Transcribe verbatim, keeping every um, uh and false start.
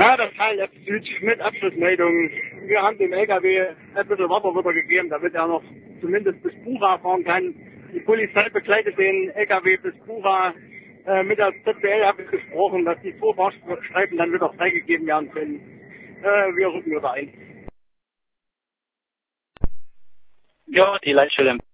Ja, das Teil F Süd mit Abschlussmeldung. Wir haben dem L K W ein bisschen Wasser wieder gegeben, damit er noch zumindest bis Bura fahren kann. Die Polizei begleitet den L K W bis Bura. Äh, mit der Z B L habe ich gesprochen, dass die zwei Fahrstreifen dann wieder freigegeben werden können. Äh, wir rücken wieder ein. Ja, die Leitstelle